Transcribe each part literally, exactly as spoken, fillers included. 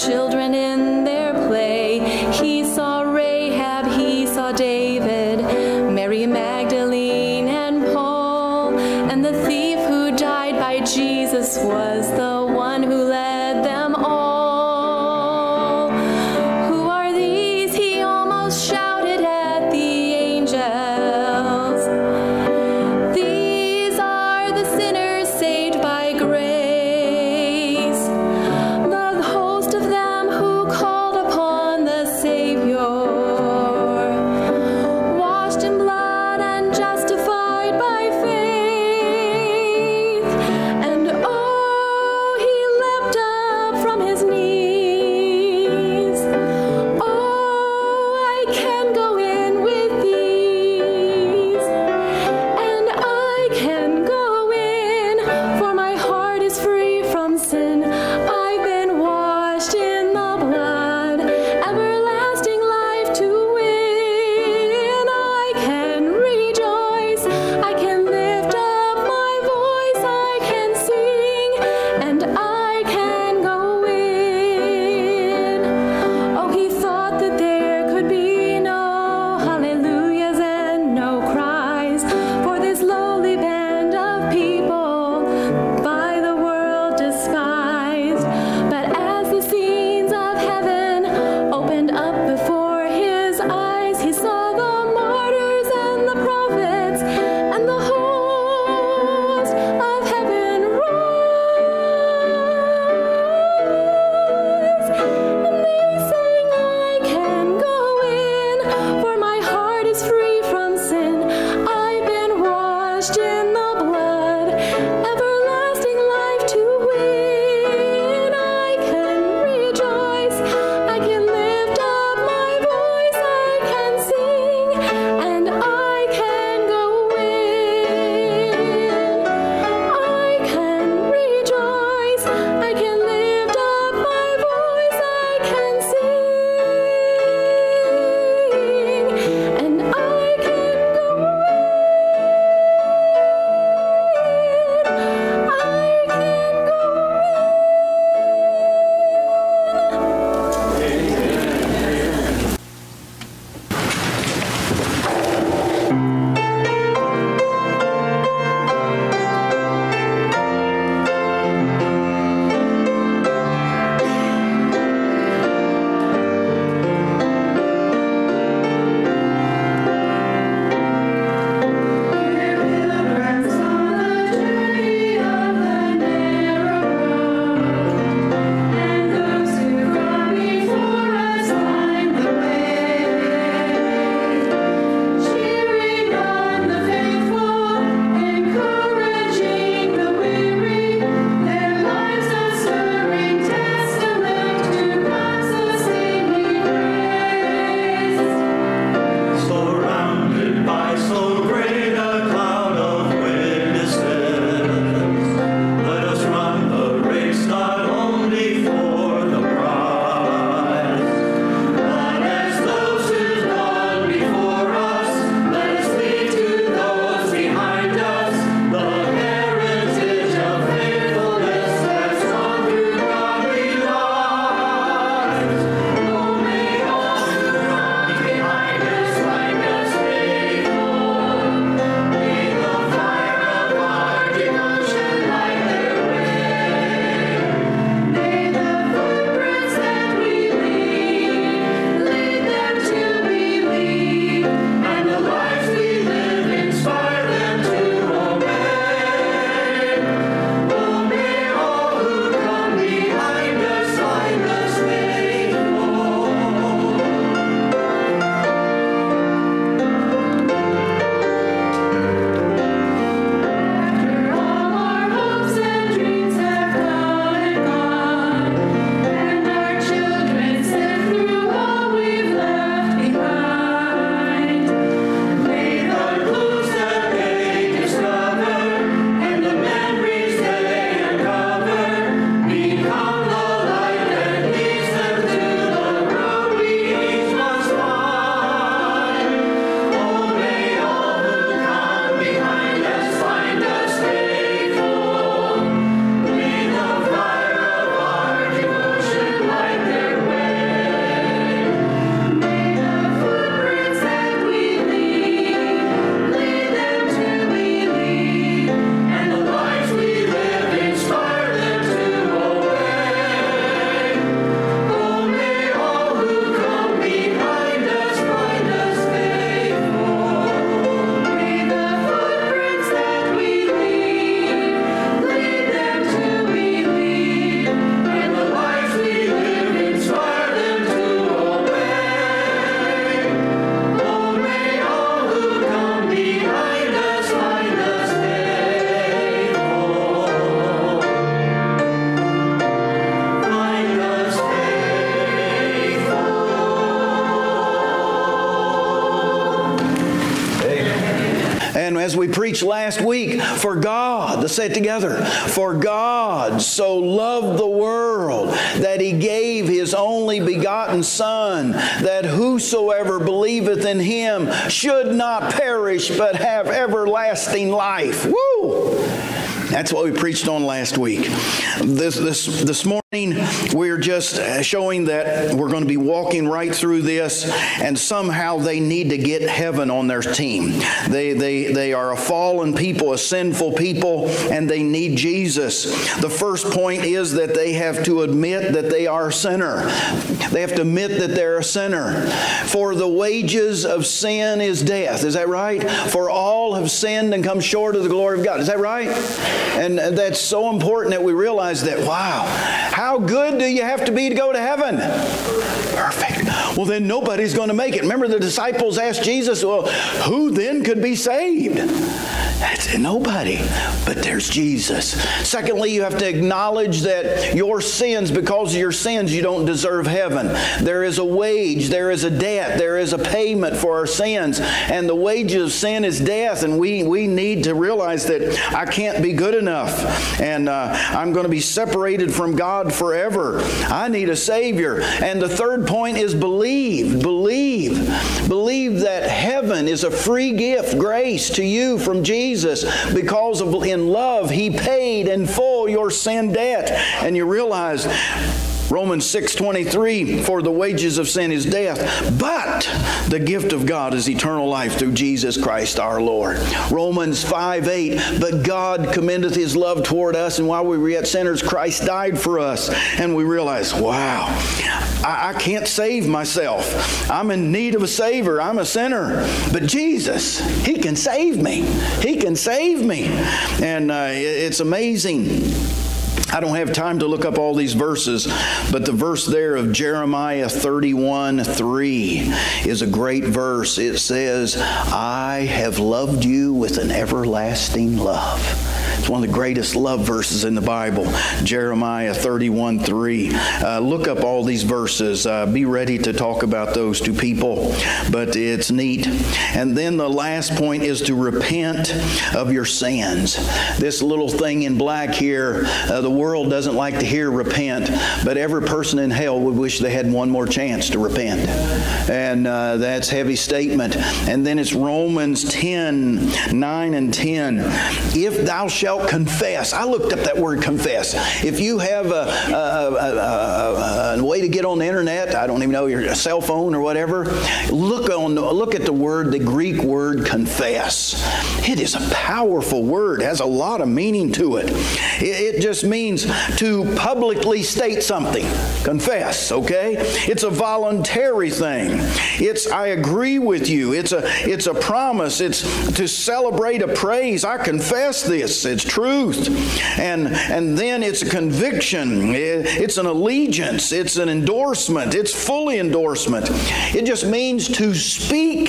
children in their play. He saw Rahab, he saw David, Mary Magdalene and Paul, and the thief who died by Jesus was the one who led them all. Who are these? He almost shouted at the angels. These are the sinners saved by grace. The host of them who call As we preached last week, for God, let's say it together, for God so loved the world that He gave His only begotten Son, that whosoever believeth in Him should not perish but have everlasting life. Woo! That's what we preached on last week. This this this morning, we're just showing that we're going to be walking right through this, and somehow they need to get heaven on their team. They they they are a fallen people, a sinful people, and they need Jesus. The first point is that they have to admit that they are a sinner. They have to admit that they're a sinner. For the wages of sin is death. Is that right? For all have sinned and come short of the glory of God. Is that right? And that's so important that we realize that, wow, how good do you have to be to go to heaven? Perfect. Well, then nobody's going to make it. Remember the disciples asked Jesus, well, who then could be saved? That's nobody, but there's Jesus. Secondly, you have to acknowledge that your sins, because of your sins, you don't deserve heaven. There is a wage, there is a debt, there is a payment for our sins, and the wages of sin is death, and we, we need to realize that I can't be good enough, and uh, I'm going to be separated from God forever. I need a Savior. And the third point is believe. Believe. Believe that heaven is a free gift, grace to you from Jesus. Jesus, because of in love, He paid in full your sin debt. And you realize Romans six twenty-three, for the wages of sin is death, but the gift of God is eternal life through Jesus Christ our Lord. Romans five eight, but God commendeth His love toward us, and while we were yet sinners, Christ died for us. And we realize, wow, I, I can't save myself. I'm in need of a Savior. I'm a sinner. But Jesus, He can save me. He can save me. And uh, it's amazing. I don't have time to look up all these verses, but the verse there of Jeremiah thirty-one three is a great verse. It says, I have loved you with an everlasting love. It's one of the greatest love verses in the Bible, Jeremiah thirty-one three. Uh, look up all these verses. Uh, be ready to talk about those to people, but it's neat. And then the last point is to repent of your sins. This little thing in black here, uh, the world doesn't like to hear repent, but every person in hell would wish they had one more chance to repent. And uh, that's a heavy statement. And then it's Romans ten nine and ten. If thou shalt confess. I looked up that word confess. If you have a, a, a, a, a way to get on the internet, I don't even know, your cell phone or whatever, look on look at the word, the Greek word confess. It is a powerful word. It has a lot of meaning to it. It, it just means to publicly state something. Confess, okay? It's a voluntary thing. It's I agree with you. It's a it's a promise. It's to celebrate a praise. I confess this. It's truth. And and then it's a conviction. It's an allegiance. It's an endorsement. It's fully endorsement. It just means to speak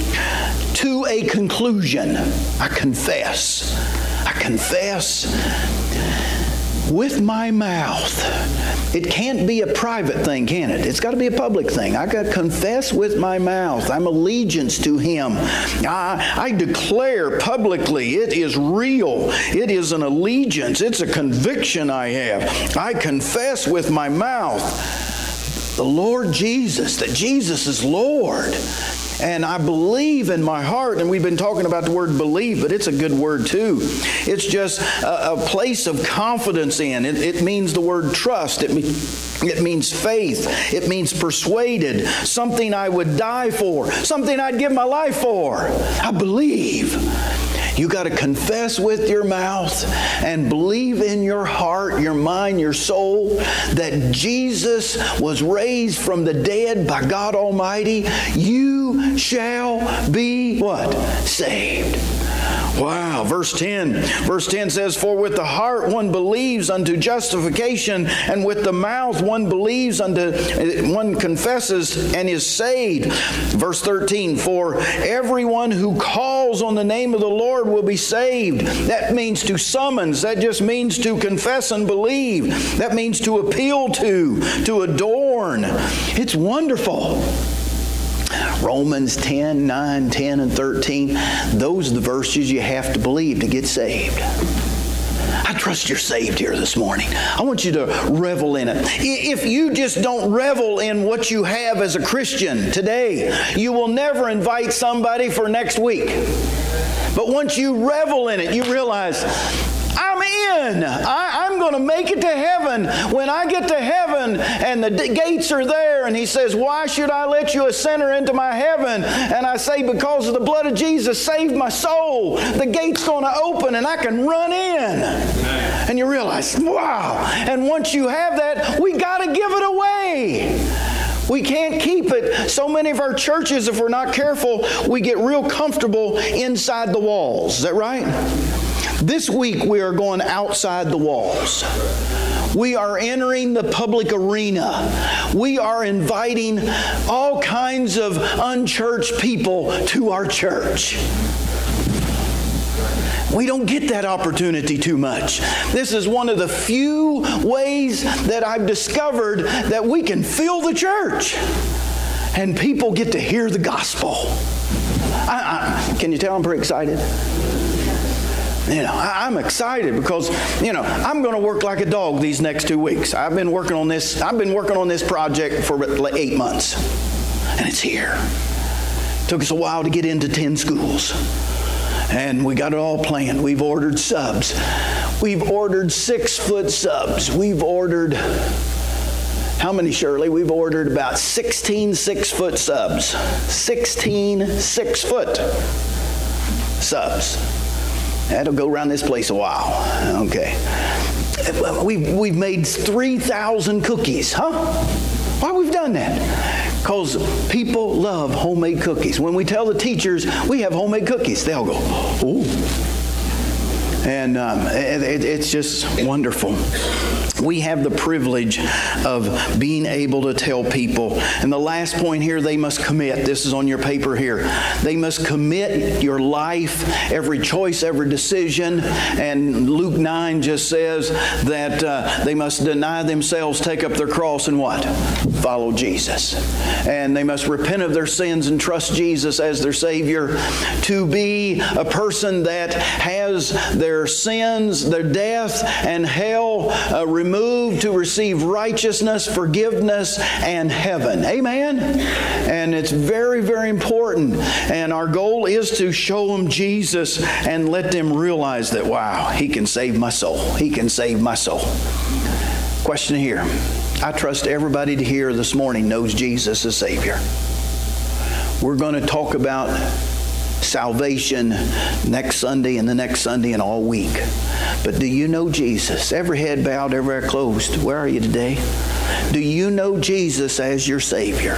to a conclusion. I confess. I confess with my mouth. It can't be a private thing, can it? It's got to be a public thing. I got to confess with my mouth. I'm allegiance to Him. I, I declare publicly it is real. It is an allegiance. It's a conviction I have. I confess with my mouth the Lord Jesus, that Jesus is Lord. And I believe in my heart, and we've been talking about the word believe, but it's a good word too. It's just a, a place of confidence in. It, it means the word trust. It, me, it means faith. It means persuaded. Something I would die for. Something I'd give my life for. I believe. You got to confess with your mouth and believe in your heart, your mind, your soul that Jesus was raised from the dead by God Almighty. You shall be what? Saved. Wow. Verse ten. Verse ten says, for with the heart one believes unto justification, and with the mouth one believes unto, one confesses and is saved. Verse thirteen, for everyone who calls on the name of the Lord will be saved. That means to summons. That just means to confess and believe. That means to appeal to, to adorn. It's wonderful. Romans ten, nine, ten, and thirteen. Those are the verses you have to believe to get saved. I trust you're saved here this morning. I want you to revel in it. If you just don't revel in what you have as a Christian today, you will never invite somebody for next week. But once you revel in it, you realize, I'm in. I, I'm going to make it to heaven. When I get to heaven and the d- gates are there and he says, why should I let you a sinner into my heaven? And I say, because of the blood of Jesus saved my soul. The gate's going to open and I can run in. And you realize, wow. And once you have that, we got to give it away. We can't keep it. So many of our churches, if we're not careful, we get real comfortable inside the walls. Is that right? This week we are going outside the walls. We are entering the public arena. We are inviting all kinds of unchurched people to our church. We don't get that opportunity too much. This is one of the few ways that I've discovered that we can fill the church and people get to hear the gospel. I, I, can you tell I'm pretty excited? You know, I, I'm excited because, you know, I'm going to work like a dog these next two weeks. I've been working on this. I've been working on this project for like eight months, and it's here. It took us a while to get into ten schools. And we got it all planned. We've ordered subs. We've ordered six-foot subs. We've ordered, how many, Shirley? We've ordered about sixteen six-foot subs. sixteen six-foot subs. That'll go around this place a while. Okay. We've, we've made three thousand cookies. Huh? Why we've done that? Because people love homemade cookies. When we tell the teachers we have homemade cookies, they'll go, ooh. And um, it, it's just wonderful. We have the privilege of being able to tell people. And the last point here, they must commit. This is on your paper here. They must commit your life, every choice, every decision. And Luke nine just says that uh, they must deny themselves, take up their cross, and what? Follow Jesus. And they must repent of their sins and trust Jesus as their Savior. To be a person that has their sins, their death, and hell uh, removed to receive righteousness, forgiveness, and heaven. Amen? And it's very, very important. And our goal is to show them Jesus and let them realize that, wow, He can save my soul. He can save my soul. Question here. I trust everybody to hear this morning knows Jesus as Savior. We're going to talk about salvation next Sunday and the next Sunday and all week. But do you know Jesus? Every head bowed, every eye closed. Where are you today? Do you know Jesus as your Savior?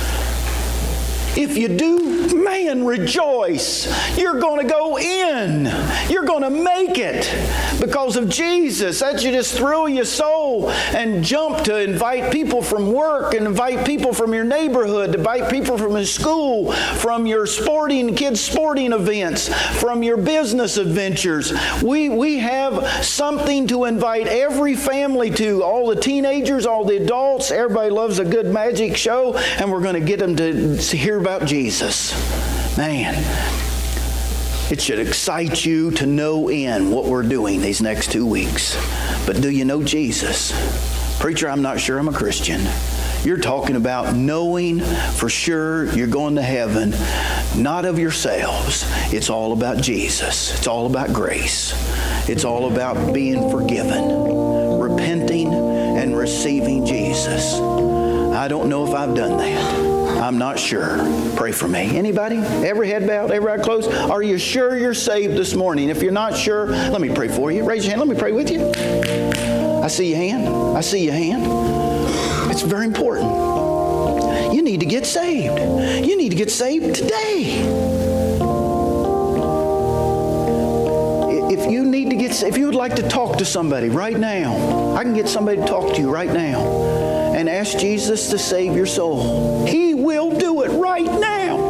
If you do, man, rejoice. You're going to go in. You're going to make it because of Jesus. That should just thrill your soul and jump to invite people from work and invite people from your neighborhood, invite people from your school, from your sporting, kids' sporting events, from your business adventures. We, we have something to invite every family to, all the teenagers, all the adults. Everybody loves a good magic show, and we're going to get them to hear about Jesus. Man, it should excite you to know in what we're doing these next two weeks. But do you know Jesus? Preacher, I'm not sure I'm a Christian. You're talking about knowing for sure you're going to heaven, not of yourselves. It's all about Jesus. It's all about grace. It's all about being forgiven, repenting, and receiving Jesus. I don't know if I've done that. I'm not sure. Pray for me. Anybody? Every head bowed, every eye closed? Are you sure you're saved this morning? If you're not sure, let me pray for you. Raise your hand. Let me pray with you. I see your hand. I see your hand. It's very important. You need to get saved. You need to get saved today. If you need to get, if you would like to talk to somebody right now, I can get somebody to talk to you right now and ask Jesus to save your soul. He will do it right now.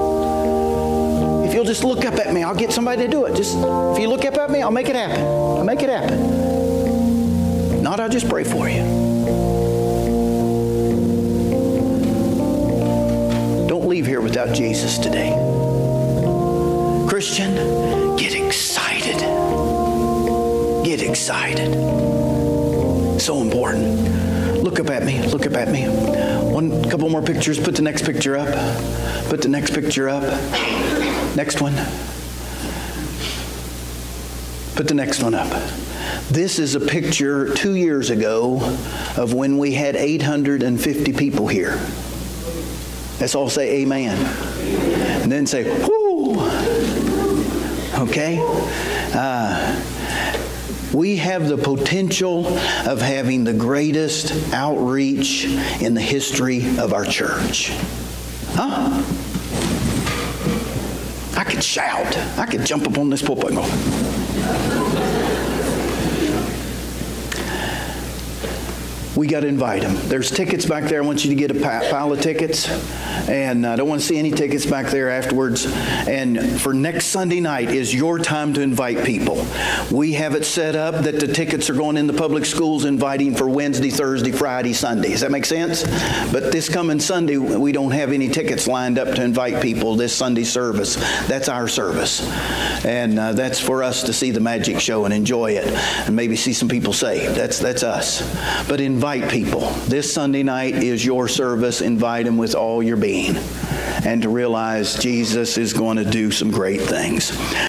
If you'll just look up at me, I'll get somebody to do it. Just if you look up at me, I'll make it happen. I'll make it happen. Not, I'll just pray for you. Don't leave here without Jesus today. Christian, get excited. Get excited. So important. Look up at me. Look up at me. One couple more pictures. Put the next picture up. Put the next picture up. Next one. Put the next one up. This is a picture two years ago of when we had eight hundred fifty people here. Let's all say amen. And then say, whoo. Okay? Uh, we have the potential of having the greatest outreach in the history of our church. Huh? I could shout. I could jump up on this pulpit and go. We got to invite them. There's tickets back there. I want you to get a pile of tickets. And I don't want to see any tickets back there afterwards. And for next Sunday night is your time to invite people. We have it set up that the tickets are going in the public schools inviting for Wednesday, Thursday, Friday, Sunday. Does that make sense? But this coming Sunday, we don't have any tickets lined up to invite people this Sunday service. That's our service. And uh, that's for us to see the magic show and enjoy it. And maybe see some people saved. That's, that's us. But invite people. This Sunday night is your service. Invite them with all your being. And to realize Jesus is going to do some great things.